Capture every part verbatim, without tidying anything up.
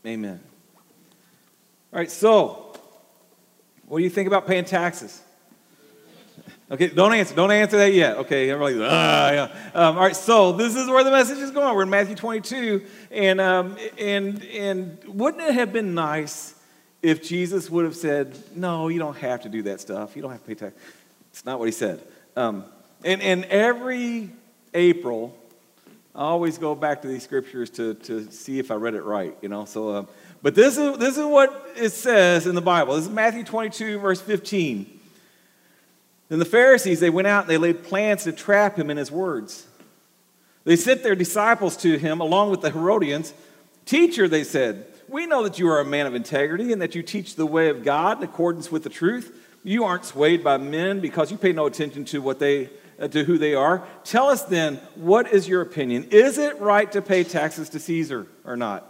Amen. All right, so what do you think about paying taxes? Okay, don't answer. Don't answer that yet. Okay, everybody's ah, yeah. Um, all right, so this is where the message is going. We're in Matthew twenty-two, and um, and and wouldn't it have been nice if Jesus would have said, "No, you don't have to do that stuff. You don't have to pay tax." It's not what he said. Um, and and every April, I always go back to these scriptures to to see if I read it right. You know, so. Um, but this is this is what it says in the Bible. This is Matthew twenty-two, verse fifteen. Then the Pharisees, they went out and they laid plans to trap him in his words. They sent their disciples to him along with the Herodians. "Teacher," they said, "we know that you are a man of integrity and that you teach the way of God in accordance with the truth. You aren't swayed by men because you pay no attention to what they uh, to who they are. Tell us then, what is your opinion? Is it right to pay taxes to Caesar or not?"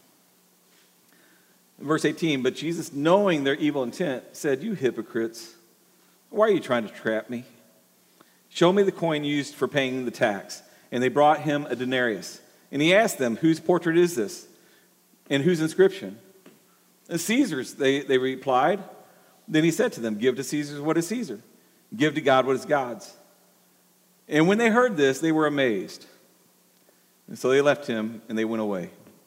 Verse eighteen, but Jesus, knowing their evil intent, said, "You hypocrites, why are you trying to trap me? Show me the coin used for paying the tax." And they brought him a denarius. And he asked them, "Whose portrait is this? And whose inscription?" "Caesar's," they, they replied. Then he said to them, "Give to Caesar what is Caesar. Give to God what is God's." And when they heard this, they were amazed. And so they left him and they went away.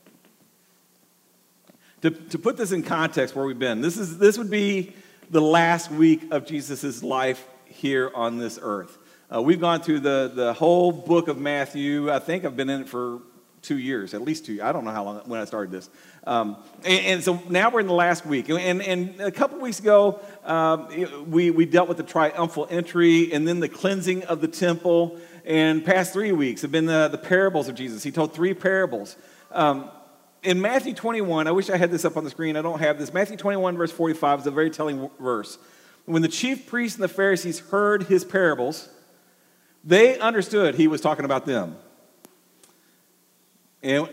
To, to put this in context where we've been, this is this would be the last week of Jesus' life here on this earth. Uh, we've gone through the, the whole book of Matthew. I think I've been in it for two years, at least two. I don't know how long when I started this. Um, and, and so now we're in the last week. And, and a couple weeks ago, um, we, we dealt with the triumphal entry and then the cleansing of the temple. And past three weeks have been the, the parables of Jesus. He told three parables. Um, In Matthew twenty-one, I wish I had this up on the screen. I don't have this. Matthew twenty-one, verse forty-five is a very telling verse. When the chief priests and the Pharisees heard his parables, they understood he was talking about them. And,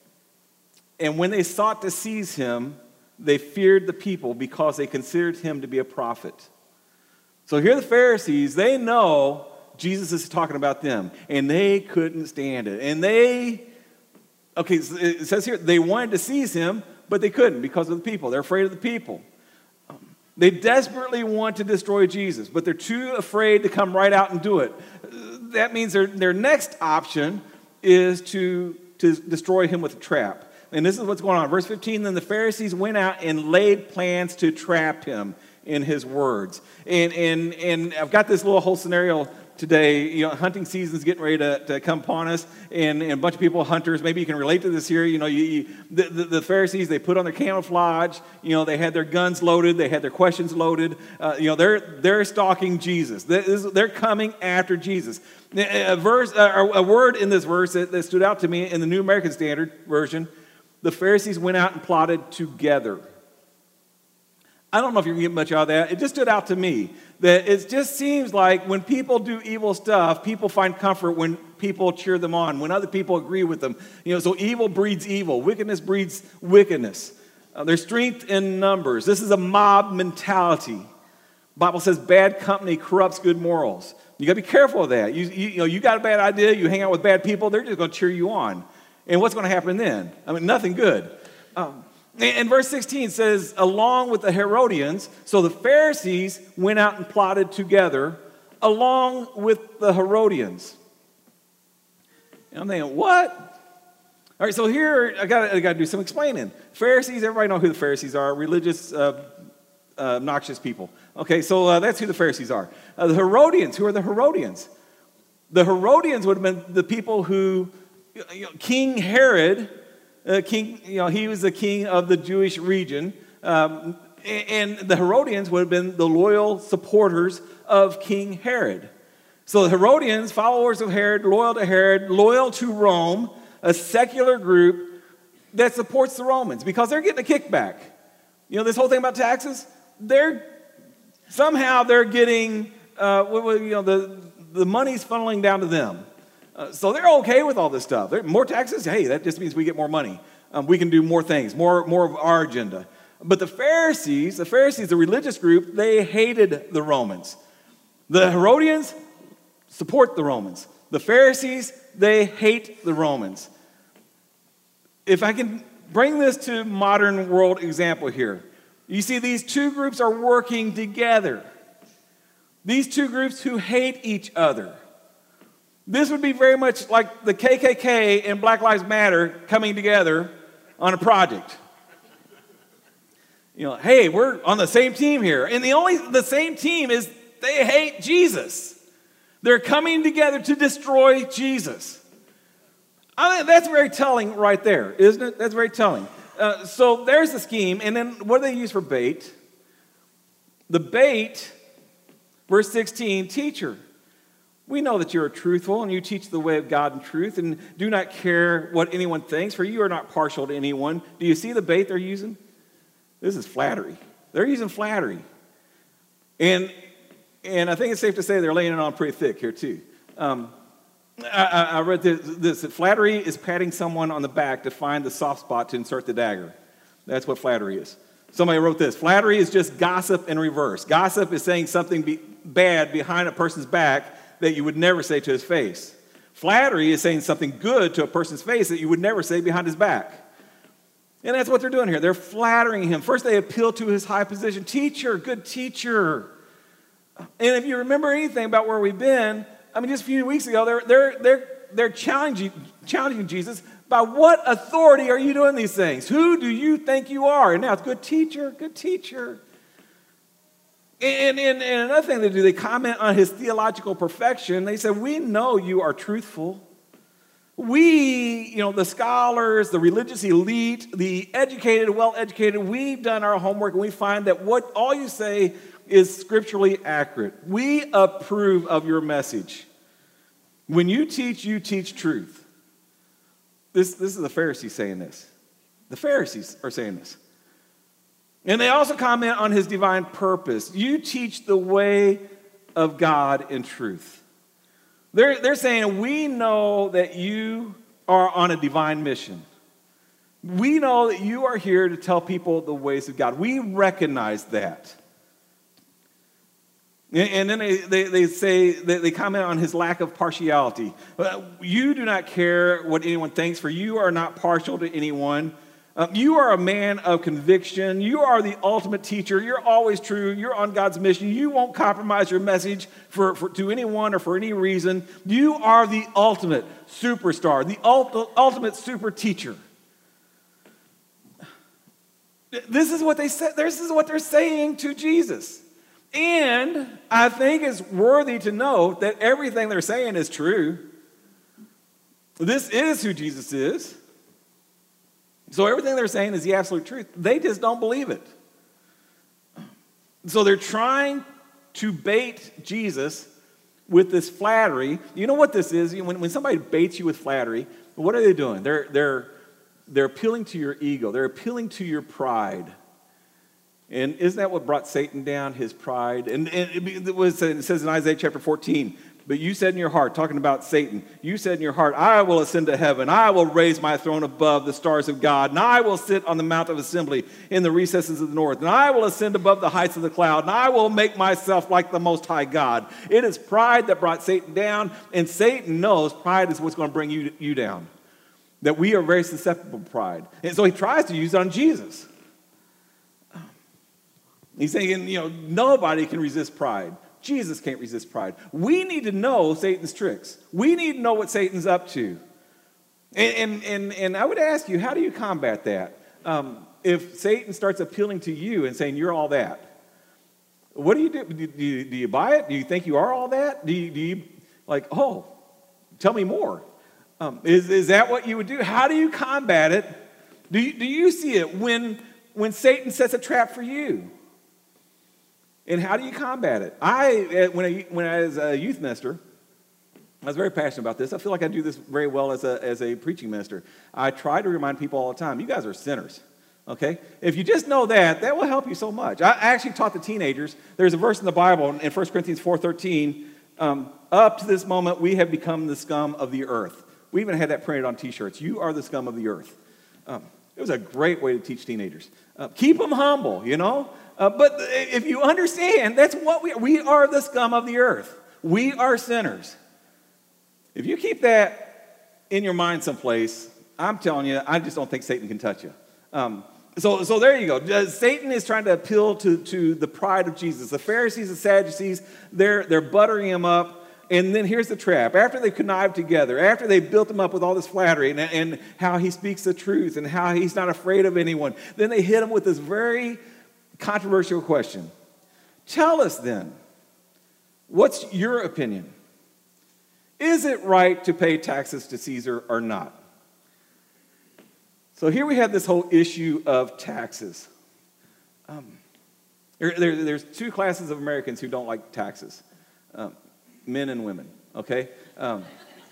and when they sought to seize him, they feared the people because they considered him to be a prophet. So here the Pharisees, they know Jesus is talking about them, and they couldn't stand it. And they... Okay, it says here, they wanted to seize him, but they couldn't because of the people. They're afraid of the people. Um, they desperately want to destroy Jesus, but they're too afraid to come right out and do it. Uh, that means their, their next option is to, to destroy him with a trap. And this is what's going on. Verse fifteen, then the Pharisees went out and laid plans to trap him in his words. And, and, and I've got this little whole scenario today. You know, hunting season's getting ready to, to come upon us, and, and a bunch of people, hunters, maybe you can relate to this here. You know, you, you, the, the, the Pharisees, they put on their camouflage. You know, they had their guns loaded. They had their questions loaded. Uh, you know, they're they're stalking Jesus. They're coming after Jesus. A verse, a, a word in this verse that, that stood out to me in the New American Standard Version, the Pharisees went out and plotted together. I don't know if you're going to get much out of that. It just stood out to me that it just seems like when people do evil stuff, people find comfort when people cheer them on, when other people agree with them. You know, so evil breeds evil. Wickedness breeds wickedness. Uh, there's strength in numbers. This is a mob mentality. The Bible says bad company corrupts good morals. You got to be careful of that. You, you, you know, you got a bad idea, you hang out with bad people, they're just going to cheer you on. And what's going to happen then? I mean, nothing good. Um, And verse sixteen says, along with the Herodians, so the Pharisees went out and plotted together along with the Herodians. And I'm thinking, what? All right, so here I got I got to do some explaining. Pharisees, everybody know who the Pharisees are, religious, uh, uh, obnoxious people. Okay, so uh, that's who the Pharisees are. Uh, the Herodians, who are the Herodians? The Herodians would have been the people who, you know, King Herod, Uh, king, you know, he was the king of the Jewish region, um, and the Herodians would have been the loyal supporters of King Herod. So the Herodians, followers of Herod, loyal to Herod, loyal to Rome, a secular group that supports the Romans because they're getting a kickback. You know, this whole thing about taxes, they're somehow they're getting, uh, you know, the the money's funneling down to them. Uh, so they're okay with all this stuff. They're, more taxes? Hey, that just means we get more money. Um, we can do more things, more, more of our agenda. But the Pharisees, the Pharisees, the religious group, they hated the Romans. The Herodians support the Romans. The Pharisees, they hate the Romans. If I can bring this to modern world example here. You see, these two groups are working together. These two groups who hate each other. This would be very much like the K K K and Black Lives Matter coming together on a project. You know, hey, we're on the same team here. And the only the same team is they hate Jesus. They're coming together to destroy Jesus. I think that's very telling right there, isn't it? That's very telling. Uh, so there's the scheme. And then what do they use for bait? The bait, verse sixteen, teacher, we know that you are truthful and you teach the way of God in truth and do not care what anyone thinks, for you are not partial to anyone. Do you see the bait they're using? This is flattery. They're using flattery. And and I think it's safe to say they're laying it on pretty thick here too. Um, I, I read this, this, that flattery is patting someone on the back to find the soft spot to insert the dagger. That's what flattery is. Somebody wrote this. Flattery is just gossip in reverse. Gossip is saying something be, bad behind a person's back that you would never say to his face. Flattery is saying something good to a person's face that you would never say behind his back. And that's what they're doing here. They're flattering him. First, they appeal to his high position. Teacher, good teacher. And if you remember anything about where we've been, I mean, just a few weeks ago, they're, they're, they're, they're challenging, challenging Jesus. By what authority are you doing these things? Who do you think you are? And now it's good teacher, good teacher. And, and, and another thing they do, they comment on his theological perfection. They say, we know you are truthful. We, you know, the scholars, the religious elite, the educated, well-educated, we've done our homework and we find that what all you say is scripturally accurate. We approve of your message. When you teach, you teach truth. This, this is the Pharisees saying this. The Pharisees are saying this. And they also comment on his divine purpose. You teach the way of God in truth. They're, they're saying, we know that you are on a divine mission. We know that you are here to tell people the ways of God. We recognize that. And then they, they, they say, they, they comment on his lack of partiality. You do not care what anyone thinks, for you are not partial to anyone. Um, you are a man of conviction. You are the ultimate teacher. You're always true. You're on God's mission. You won't compromise your message for, for to anyone or for any reason. You are the ultimate superstar, the ult- ultimate super teacher. This is what they said. This is what they're saying to Jesus. And I think it's worthy to note that everything they're saying is true. This is who Jesus is. So everything they're saying is the absolute truth. They just don't believe it. So they're trying to bait Jesus with this flattery. You know what this is? When, when somebody baits you with flattery, what are they doing? They're, they're, they're appealing to your ego. They're appealing to your pride. And isn't that what brought Satan down, his pride? And, and it, was, it says in Isaiah chapter fourteen, but you said in your heart, talking about Satan, you said in your heart, I will ascend to heaven. I will raise my throne above the stars of God. And I will sit on the mount of assembly in the recesses of the north. And I will ascend above the heights of the cloud. And I will make myself like the Most High God. It is pride that brought Satan down. And Satan knows pride is what's going to bring you, you down. That we are very susceptible to pride. And so he tries to use it on Jesus. He's saying, you know, nobody can resist pride. Jesus can't resist pride. We need to know Satan's tricks. We need to know what Satan's up to. And, and, and, and I would ask you, how do you combat that? Um, if Satan starts appealing to you and saying, you're all that, what do you do? Do you, do you buy it? Do you think you are all that? Do you, do you like, oh, tell me more? Um, is, is that what you would do? How do you combat it? Do you, do you see it when, when Satan sets a trap for you? And how do you combat it? I, when I, when I was a youth minister, I was very passionate about this. I feel like I do this very well as a, as a preaching minister. I try to remind people all the time, you guys are sinners, okay? If you just know that, that will help you so much. I actually taught the teenagers. There's a verse in the Bible in First Corinthians four thirteen, um, up to this moment, we have become the scum of the earth. We even had that printed on T-shirts. You are the scum of the earth. Um, it was a great way to teach teenagers. Uh, keep them humble, you know? Uh, but if you understand, that's what we are. We are the scum of the earth. We are sinners. If you keep that in your mind someplace, I'm telling you, I just don't think Satan can touch you. Um, so, so there you go. Uh, Satan is trying to appeal to, to the pride of Jesus. The Pharisees and Sadducees, they're, they're buttering him up. And then here's the trap. After they connived together, after they built him up with all this flattery and, and how he speaks the truth and how he's not afraid of anyone, then they hit him with this very controversial question. Tell us then, what's your opinion? Is it right to pay taxes to Caesar or not? So here we have this whole issue of taxes. Um, there, there, there's two classes of Americans who don't like taxes. Um, Men and women, okay? Um,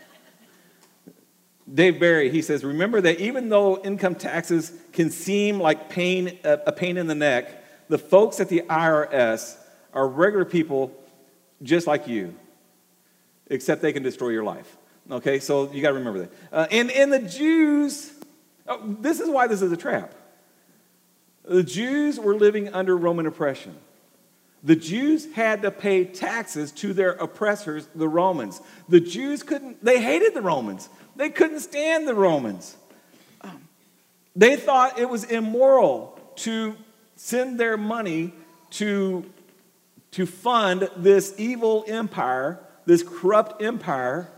Dave Barry, he says, remember that even though income taxes can seem like pain, a, a pain in the neck, the folks at the I R S are regular people just like you, except they can destroy your life, okay? So you got to remember that. Uh, and, and the Jews, oh, this is why this is a trap. The Jews were living under Roman oppression. The Jews had to pay taxes to their oppressors, the Romans. The Jews couldn't, they hated the Romans. They couldn't stand the Romans. Um, they thought it was immoral to send their money to, to fund this evil empire, this corrupt empire.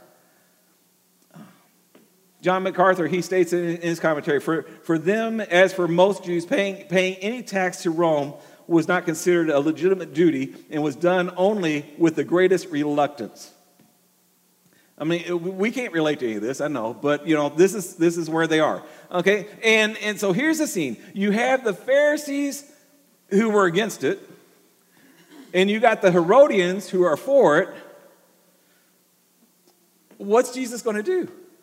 John MacArthur, he states in his commentary, for, for them, as for most Jews, paying, paying any tax to Rome was not considered a legitimate duty and was done only with the greatest reluctance. I mean, we can't relate to any of this, I know, but, you know, this is this is where they are, okay? And, and so here's the scene. You have the Pharisees who were against it, and you got the Herodians who are for it. What's Jesus going to do?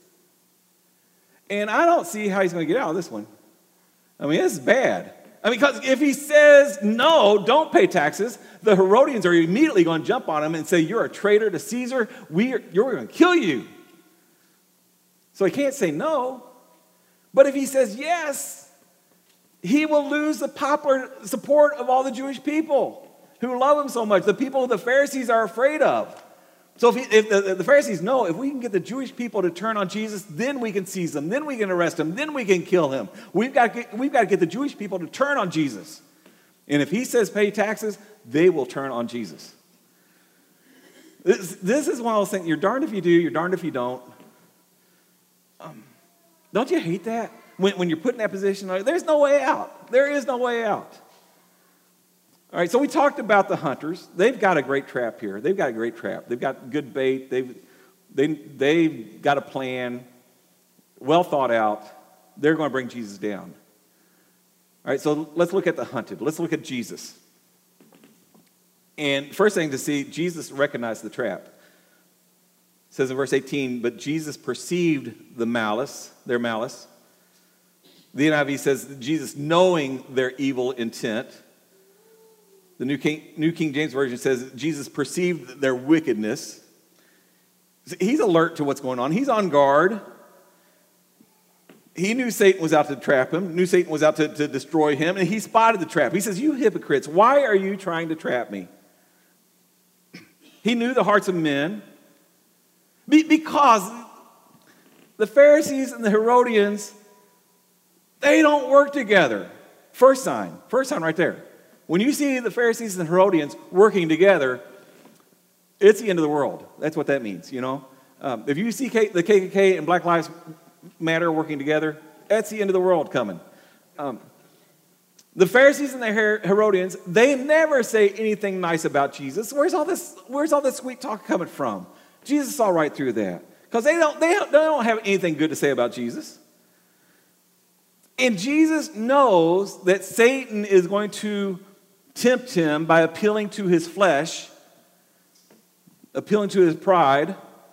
And I don't see how he's going to get out of this one. I mean, this is bad. I mean, because if he says, no, don't pay taxes, the Herodians are immediately going to jump on him and say, you're a traitor to Caesar. We are, you're going to kill you. So he can't say no. But if he says yes, he will lose the popular support of all the Jewish people who love him so much, the people the Pharisees are afraid of. So if, he, if the, the Pharisees know, if we can get the Jewish people to turn on Jesus, then we can seize him, then we can arrest him, then we can kill him. We've got to get, we've got to get the Jewish people to turn on Jesus. And if he says pay taxes, they will turn on Jesus. This, this is one of those things, you're darned if you do, you're darned if you don't. Um, don't you hate that? When, when you're put in that position, there's no way out. There is no way out. All right, so we talked about the hunters. They've got a great trap here. They've got a great trap. They've got good bait. They've, they, they've got a plan, well thought out. They're going to bring Jesus down. All right, so let's look at the hunted. Let's look at Jesus. And first thing to see, Jesus recognized the trap. It says in verse eighteen, but Jesus perceived the malice, their malice. The N I V says, Jesus knowing their evil intent. The New King, New King James Version says Jesus perceived their wickedness. He's alert to what's going on. He's on guard. He knew Satan was out to trap him, knew Satan was out to, to destroy him, and he spotted the trap. He says, you hypocrites, why are you trying to trap me? He knew the hearts of men Be, because the Pharisees and the Herodians, they don't work together. First sign, first sign right there. When you see the Pharisees and the Herodians working together, it's the end of the world. That's what that means, you know. Um, if you see K- the K K K and Black Lives Matter working together, that's the end of the world coming. Um, the Pharisees and the Her- Herodians, they never say anything nice about Jesus. Where's all this? Where's all this sweet talk coming from? Jesus saw right through that because they don't, they don't, they don't have anything good to say about Jesus. And Jesus knows that Satan is going to tempt him by appealing to his flesh, appealing to his pride.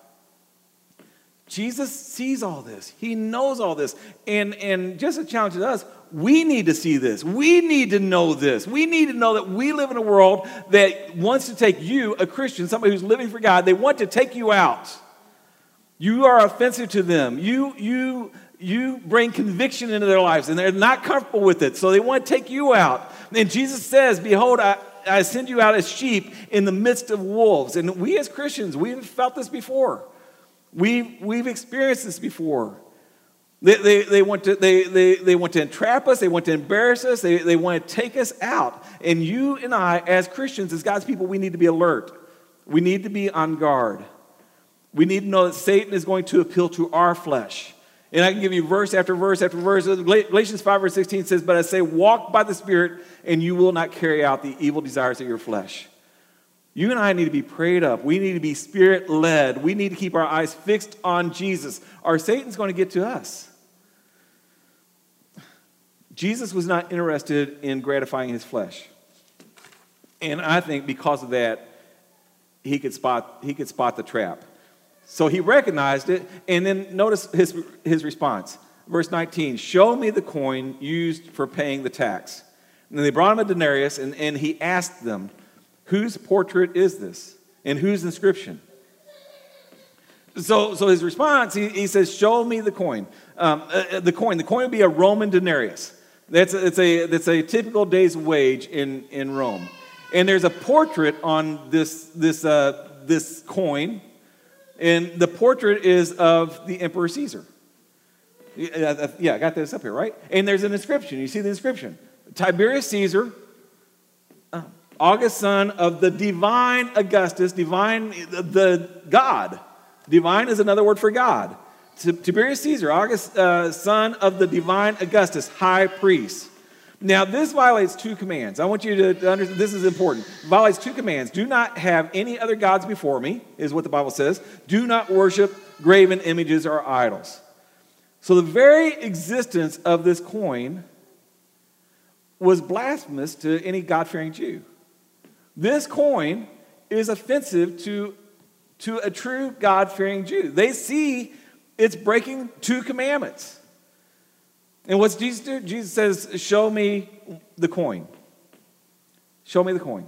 Jesus sees all this. He knows all this. And, and just a challenge to us, we need to see this. We need to know this. We need to know that we live in a world that wants to take you, a Christian, somebody who's living for God, they want to take you out. You are offensive to them. You, you, you bring conviction into their lives, and they're not comfortable with it, so they want to take you out. And Jesus says, behold, I, I send you out as sheep in the midst of wolves. And we as Christians, we've felt this before. We've, we've experienced this before. They, they, they, want to, they, they, they want to entrap us. They want to embarrass us. They, they want to take us out. And you and I, as Christians, as God's people, we need to be alert. We need to be on guard. We need to know that Satan is going to appeal to our flesh. And I can give you verse after verse after verse. Galatians five verse sixteen says, "But I say, walk by the Spirit, and you will not carry out the evil desires of your flesh." You and I need to be prayed up. We need to be Spirit-led. We need to keep our eyes fixed on Jesus, or Satan's going to get to us. Jesus was not interested in gratifying his flesh. And I think because of that, he could spot, he could spot the trap. So he recognized it, and then notice his, his response. Verse nineteen, "Show me the coin used for paying the tax." And then they brought him a denarius, and, and he asked them, "Whose portrait is this? And whose inscription?" So, so his response, he, he says, "Show me the coin." Um, uh, the coin. The coin would be a Roman denarius. That's a, it's a, that's a typical day's wage in, in Rome. And there's a portrait on this, this, uh, this coin. And the portrait is of the Emperor Caesar. Yeah, I got this up here, right? And there's an inscription. You see the inscription. Tiberius Caesar, uh, August, son of the divine Augustus, divine, the God. Divine is another word for God. Tiberius Caesar, August, uh, son of the divine Augustus, high priest. Now, this violates two commands. I want you to understand, this is important. It violates two commands. Do not have any other gods before me, is what the Bible says. Do not worship graven images or idols. So the very existence of this coin was blasphemous to any God-fearing Jew. This coin is offensive to, to a true God-fearing Jew. They see it's breaking two commandments. And what's Jesus do? Jesus says, "Show me the coin. Show me the coin."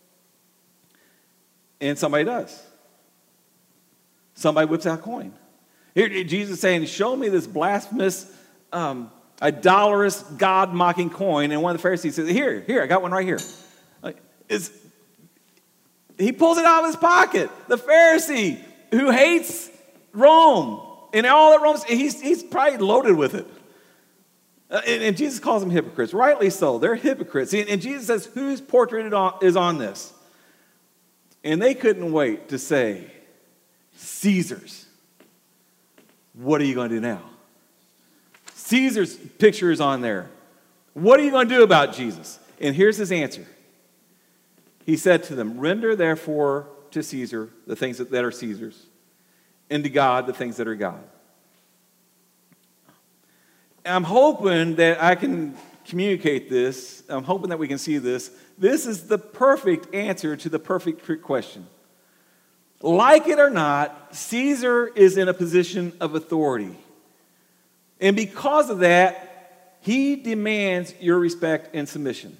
And somebody does. Somebody whips out a coin. Here, Jesus is saying, "Show me this blasphemous, um, idolatrous, God-mocking coin." And one of the Pharisees says, "Here, here, I got one right here." It's, he pulls it out of his pocket. The Pharisee who hates Rome and all that Rome, he's, he's probably loaded with it. Uh, and, and Jesus calls them hypocrites. Rightly so. They're hypocrites. And, and Jesus says, "Whose portrait is on this?" And they couldn't wait to say, "Caesar's." What are you going to do now? Caesar's picture is on there. What are you going to do about Jesus? And here's his answer. He said to them, "Render therefore to Caesar the things that, that are Caesar's, and to God the things that are God." I'm hoping that I can communicate this. I'm hoping that we can see this. This is the perfect answer to the perfect trick question. Like it or not, Caesar is in a position of authority. And because of that, he demands your respect and submission.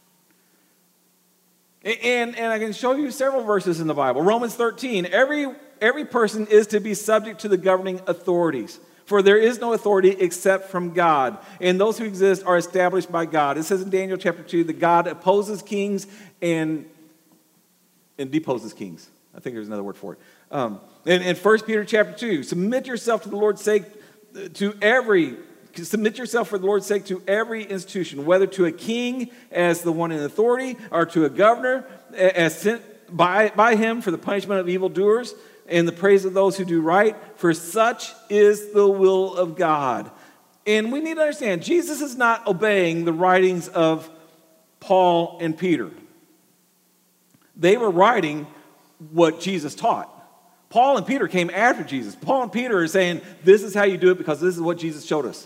And, and I can show you several verses in the Bible. Romans thirteen, every, every person is to be subject to the governing authorities. For there is no authority except from God, and those who exist are established by God. It says in Daniel chapter two that God opposes kings and, and deposes kings. I think there's another word for it. Um, and in First Peter chapter two, submit yourself to the Lord's sake to every, submit yourself for the Lord's sake to every institution, whether to a king as the one in authority, or to a governor as sent by, by him for the punishment of evildoers, and the praise of those who do right, for such is the will of God. And we need to understand, Jesus is not obeying the writings of Paul and Peter. They were writing what Jesus taught. Paul and Peter came after Jesus. Paul and Peter are saying, this is how you do it because this is what Jesus showed us.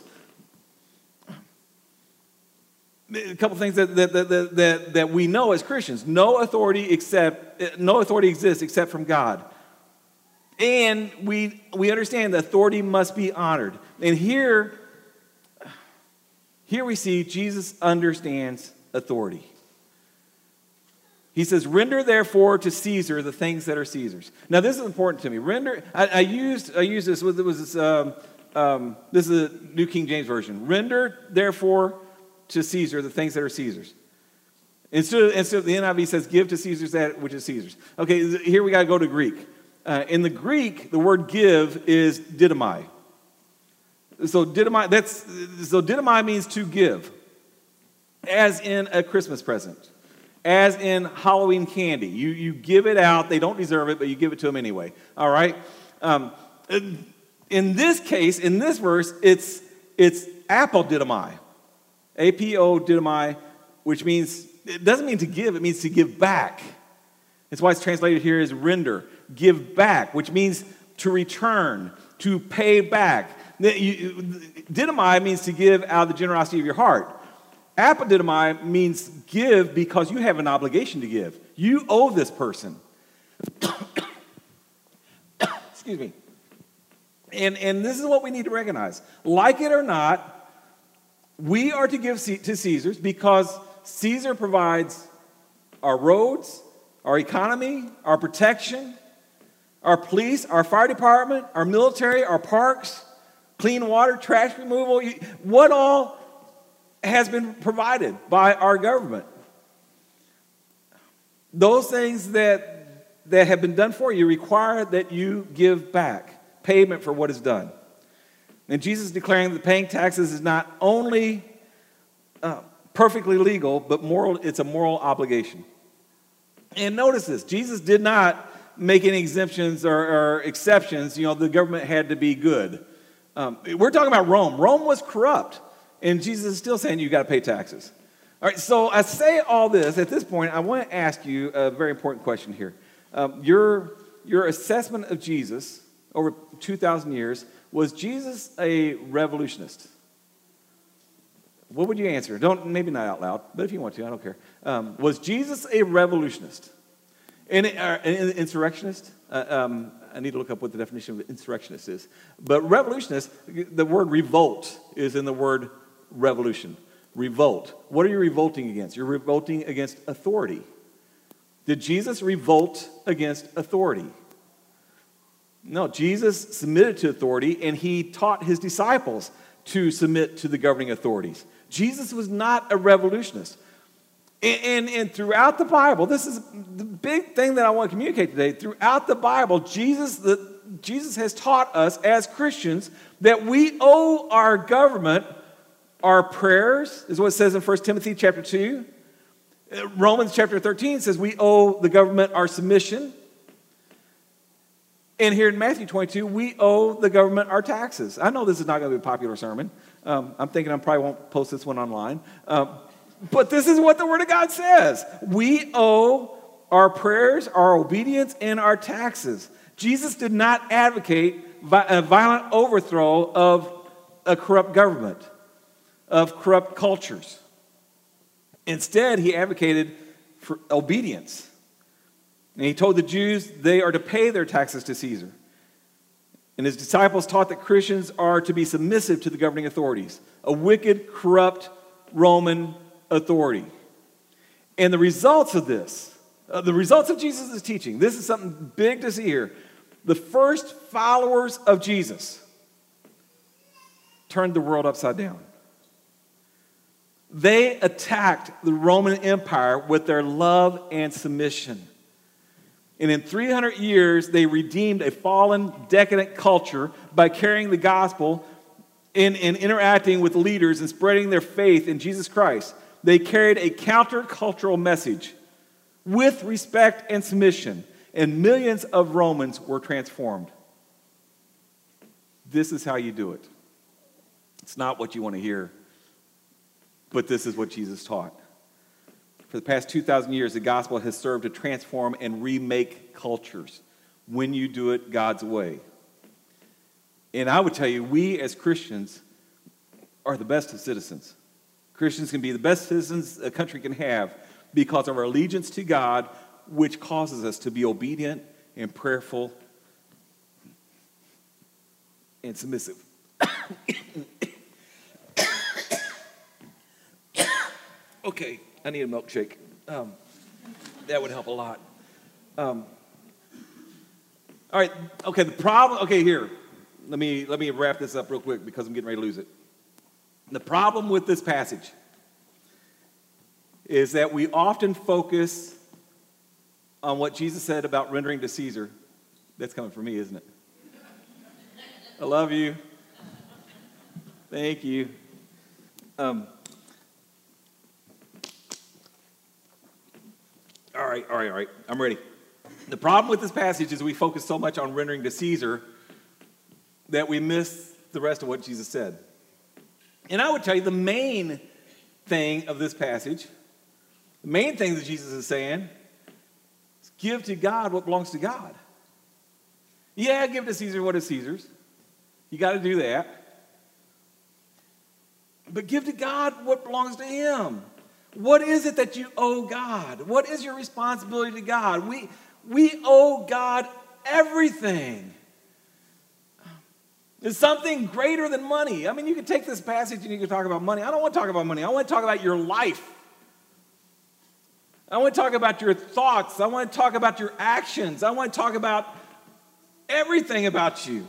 A couple things that, that, that, that, that we know as Christians. No authority except, no authority exists except from God. And we we understand that authority must be honored. And here, here we see Jesus understands authority. He says, "Render therefore to Caesar the things that are Caesar's." Now this is important to me. Render. I, I used I used this. It was this. Um, um, this is a New King James Version. Render therefore to Caesar the things that are Caesar's. Instead of, instead of the N I V says, "Give to Caesar that which is Caesar's." Okay, here we got to go to Greek. Uh, in the Greek, the word give is didomai. So didomai, that's, so didomai means to give, as in a Christmas present, as in Halloween candy. You, you give it out. They don't deserve it, but you give it to them anyway. All right? Um, in, in this case, in this verse, it's, it's apodidomai, A P O didomai, which means, it doesn't mean to give, it means to give back. That's why it's translated here as render, give back, which means to return, to pay back. Didomai means to give out of the generosity of your heart. Apodidomai means give because you have an obligation to give. You owe this person. Excuse me. And, and this is what we need to recognize. Like it or not, we are to give to Caesar's because Caesar provides our roads, our economy, our protection, our police, our fire department, our military, our parks, clean water, trash removal. What all has been provided by our government? Those things that, that have been done for you require that you give back payment for what is done. And Jesus is declaring that paying taxes is not only uh, perfectly legal, but moral. It's a moral obligation. And notice this, Jesus did not make any exemptions or, or exceptions. You know, the government had to be good. Um, we're talking about Rome. Rome was corrupt, and Jesus is still saying you got to pay taxes. All right, so I say all this. At this point, I want to ask you a very important question here. Um, your, your assessment of Jesus over two thousand years, was Jesus a revolutionist? What would you answer? Don't, maybe not out loud, but if you want to, I don't care. Um, was Jesus a revolutionist? An, uh, an insurrectionist? Uh, um, I need to look up what the definition of insurrectionist is. But revolutionist, the word revolt is in the word revolution. Revolt. What are you revolting against? You're revolting against authority. Did Jesus revolt against authority? No, Jesus submitted to authority, and he taught his disciples to submit to the governing authorities. Jesus was not a revolutionist. And, and, and throughout the Bible, this is the big thing that I want to communicate today. Throughout the Bible, Jesus, the, Jesus has taught us as Christians that we owe our government our prayers, is what it says in First Timothy chapter two. Romans chapter thirteen says we owe the government our submission. And here in Matthew twenty-two, we owe the government our taxes. I know this is not going to be a popular sermon. Um, I'm thinking I probably won't post this one online. Um, but this is what the Word of God says. We owe our prayers, our obedience, and our taxes. Jesus did not advocate a violent overthrow of a corrupt government, of corrupt cultures. Instead, he advocated for obedience. And he told the Jews they are to pay their taxes to Caesar. And his disciples taught that Christians are to be submissive to the governing authorities, a wicked, corrupt Roman authority. And the results of this, uh, the results of Jesus' teaching, this is something big to see here. The first followers of Jesus turned the world upside down. They attacked the Roman Empire with their love and submission. And in three hundred years, they redeemed a fallen, decadent culture by carrying the gospel and, and interacting with leaders and spreading their faith in Jesus Christ. They carried a countercultural message with respect and submission, and millions of Romans were transformed. This is how you do it. It's not what you want to hear, but this is what Jesus taught. For the past two thousand years, the gospel has served to transform and remake cultures when you do it God's way. And I would tell you, we as Christians are the best of citizens. Christians can be the best citizens a country can have because of our allegiance to God, which causes us to be obedient and prayerful and submissive. Okay. I need a milkshake. Um, that would help a lot. Um, all right. Okay. The problem. Okay. Here, let me let me wrap this up real quick because I'm getting ready to lose it. The problem with this passage is that we often focus on what Jesus said about rendering to Caesar. That's coming from me, isn't it? I love you. Thank you. Um, all right, all right, all right. I'm ready. The problem with this passage is we focus so much on rendering to Caesar that we miss the rest of what Jesus said. And I would tell you the main thing of this passage, the main thing that Jesus is saying is give to God what belongs to God. Yeah, give to Caesar what is Caesar's. You got to do that. But give to God what belongs to him. What is it that you owe God? What is your responsibility to God? We, we owe God everything. It's something greater than money. I mean, you can take this passage and you can talk about money. I don't want to talk about money. I want to talk about your life. I want to talk about your thoughts. I want to talk about your actions. I want to talk about everything about you.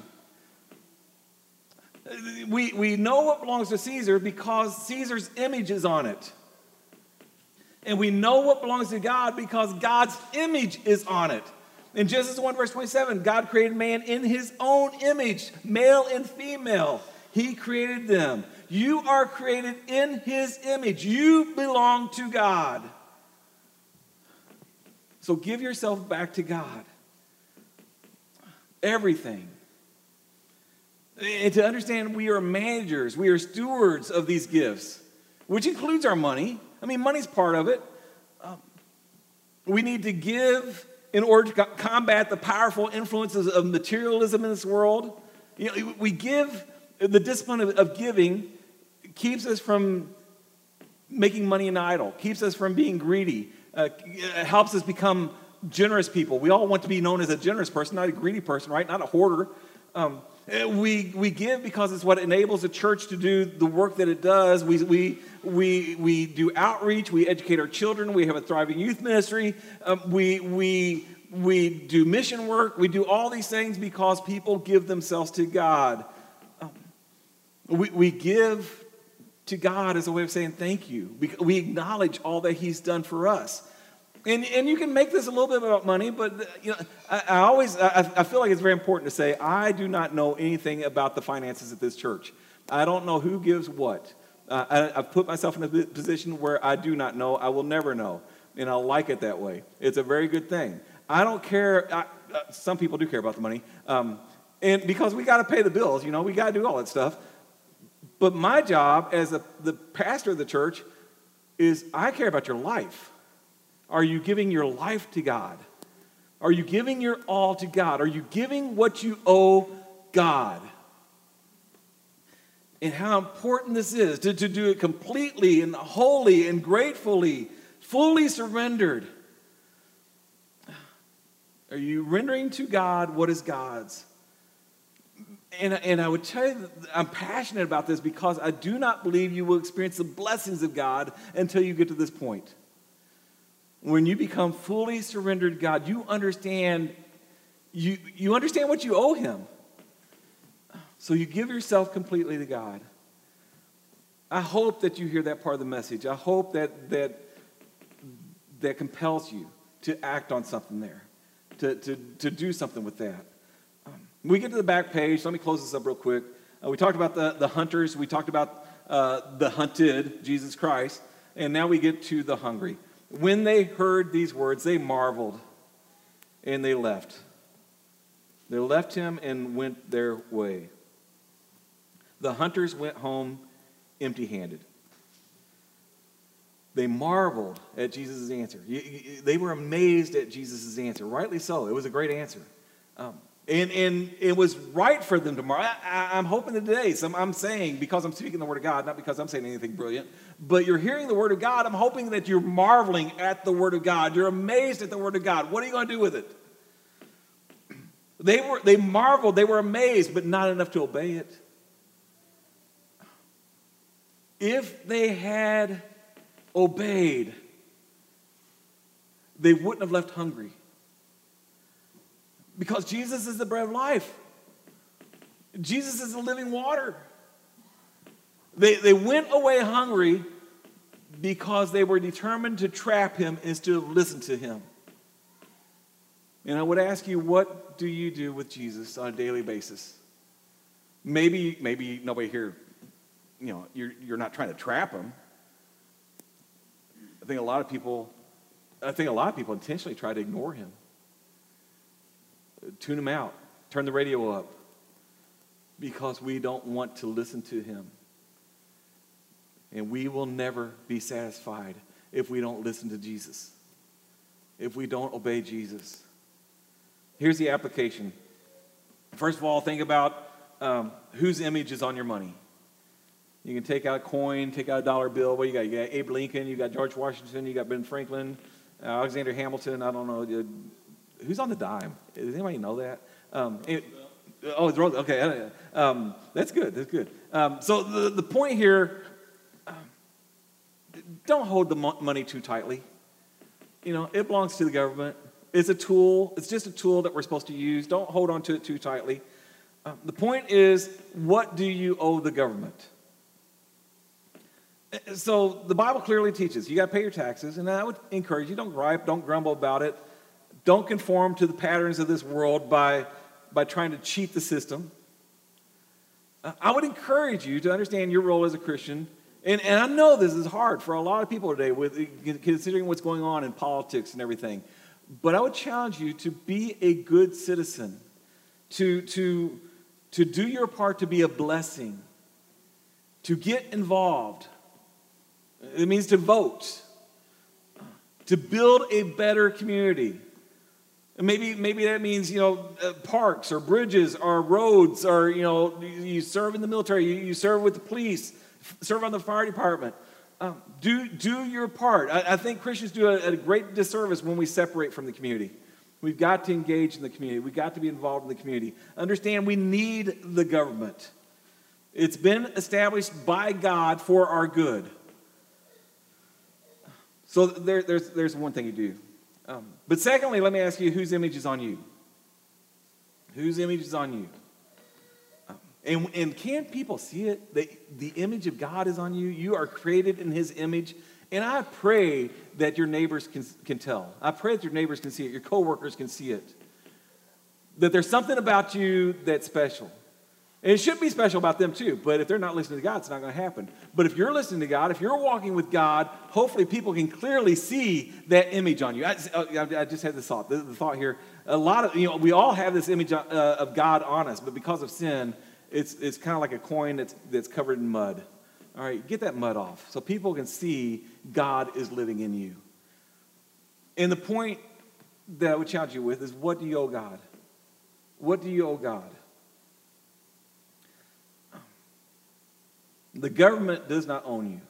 We, we know what belongs to Caesar because Caesar's image is on it. And we know what belongs to God because God's image is on it. In Genesis one, verse twenty-seven, God created man in his own image, male and female. He created them. You are created in his image. You belong to God. So give yourself back to God. Everything. And to understand we are managers, we are stewards of these gifts, which includes our money. I mean, money's part of it. Um, we need to give in order to co- combat the powerful influences of materialism in this world. You know, we give, the discipline of, of giving keeps us from making money an idol, keeps us from being greedy, uh, helps us become generous people. We all want to be known as a generous person, not a greedy person, right? Not a hoarder. Um, we we give because it's what enables the church to do the work that it does. We we we we do outreach. We educate our children. We have a thriving youth ministry. Um, we we we do mission work. We do all these things because people give themselves to God. Um, we we give to God as a way of saying thank you. We, we acknowledge all that He's done for us. And, and you can make this a little bit about money, but you know, I, I always I, I feel like it's very important to say I do not know anything about the finances at this church. I don't know who gives what. Uh, I, I've put myself in a position where I do not know. I will never know, and I like it that way. It's a very good thing. I don't care. I, uh, some people do care about the money, um, and because we got to pay the bills, you know, we got to do all that stuff. But my job as a, the pastor of the church is I care about your life. Are you giving your life to God? Are you giving your all to God? Are you giving what you owe God? And how important this is to, to do it completely and wholly and gratefully, fully surrendered. Are you rendering to God what is God's? And, and I would tell you that I'm passionate about this because I do not believe you will experience the blessings of God until you get to this point. When you become fully surrendered to God, you understand, you, you understand what you owe Him. So you give yourself completely to God. I hope that you hear that part of the message. I hope that that, that compels you to act on something there, to, to, to do something with that. Um, we get to the back page. Let me close this up real quick. Uh, we talked about the, the hunters. We talked about uh, the hunted, Jesus Christ. And now we get to the hungry. When they heard these words, they marveled, and they left. They left him and went their way. The hunters went home empty-handed. They marveled at Jesus' answer. They were amazed at Jesus' answer. Rightly so. It was a great answer. Um, and, and it was right for them to marvel. I, I, I'm hoping that today, some, I'm saying, because I'm speaking the Word of God, not because I'm saying anything brilliant, but you're hearing the Word of God, I'm hoping that you're marveling at the Word of God. You're amazed at the Word of God. What are you going to do with it? They were, they marveled, they were amazed, but not enough to obey it. If they had obeyed, they wouldn't have left hungry. Because Jesus is the bread of life. Jesus is the living water. They, they went away hungry because they were determined to trap him instead of listen to him. And I would ask you, what do you do with Jesus on a daily basis? Maybe, maybe nobody here you know, you're, you're not trying to trap them. I think a lot of people, I think a lot of people intentionally try to ignore him. Tune him out. Turn the radio up. Because we don't want to listen to him. And we will never be satisfied if we don't listen to Jesus. If we don't obey Jesus. Here's the application. First of all, think about um, whose image is on your money. You can take out a coin, take out a dollar bill. What you got? You got Abe Lincoln, you got George Washington, you got Ben Franklin, uh, Alexander Hamilton. I don't know. Who's on the dime? Does anybody know that? Um, it, oh, it's Roosevelt. Okay, um, that's good. That's good. Um, so the, the point here, um, don't hold the mo- money too tightly. You know, it belongs to the government. It's a tool. It's just a tool that we're supposed to use. Don't hold on to it too tightly. Um, the point is, what do you owe the government? So the Bible clearly teaches you got to pay your taxes, and I would encourage you, don't gripe, don't grumble about it. Don't conform to the patterns of this world by, by trying to cheat the system. Uh, I would encourage you to understand your role as a Christian, and, and I know this is hard for a lot of people today, with considering what's going on in politics and everything, but I would challenge you to be a good citizen, to, to, to do your part to be a blessing, to get involved. It means to vote, to build a better community. And maybe, maybe that means, you know, uh, parks or bridges or roads, or, you know, you, you serve in the military, you, you serve with the police, f- serve on the fire department. Um, do, do your part. I, I think Christians do a, a great disservice when we separate from the community. We've got to engage in the community. We've got to be involved in the community. Understand we need the government. It's been established by God for our good. So there, there's, there's one thing you do. Um, but secondly, let me ask you, whose image is on you? Whose image is on you? Um, and, and can people see it? The, the image of God is on you. You are created in his image. And I pray that your neighbors can, can tell. I pray that your neighbors can see it. Your coworkers can see it. That there's something about you that's special. And it should be special about them too, but if they're not listening to God, it's not going to happen. But if you're listening to God, if you're walking with God, hopefully people can clearly see that image on you. I, I, I just had this thought, the, the thought here. A lot of, you know, we all have this image uh, of God on us, but because of sin, it's it's kind of like a coin that's that's covered in mud. All right, get that mud off so people can see God is living in you. And the point that I would challenge you with is, what do you owe God? What do you owe God? The government does not own you.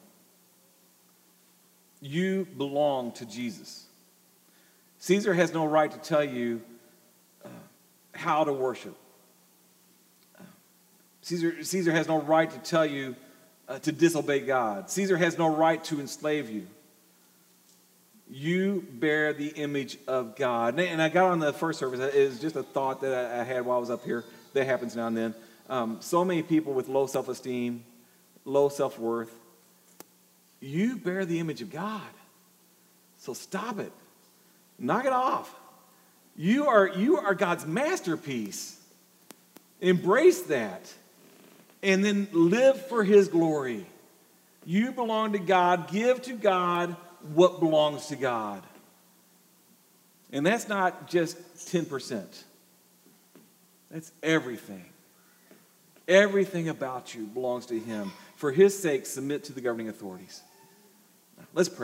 You belong to Jesus. Caesar has no right to tell you uh, how to worship. Uh, Caesar, Caesar has no right to tell you uh, to disobey God. Caesar has no right to enslave you. You bear the image of God. And I got on the first service. It was just a thought that I had while I was up here. That happens now and then. Um, so many people with low self-esteem, low self-worth. You bear the image of God. So stop it. Knock it off. You are, you are God's masterpiece. Embrace that. And then live for his glory. You belong to God. Give to God what belongs to God. And that's not just ten percent. That's everything. Everything about you belongs to him. For his sake, submit to the governing authorities. Let's pray.